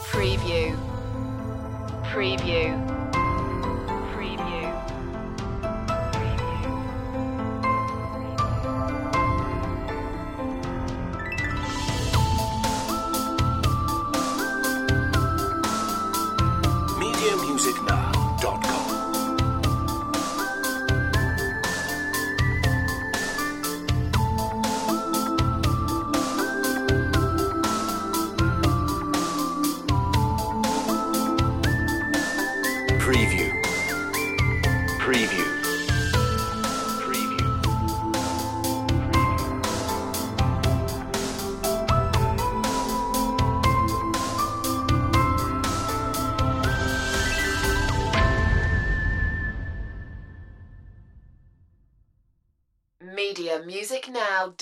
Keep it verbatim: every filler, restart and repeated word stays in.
Preview. Preview. Preview. media music now dot com Preview. Preview. Preview. Media Music Now.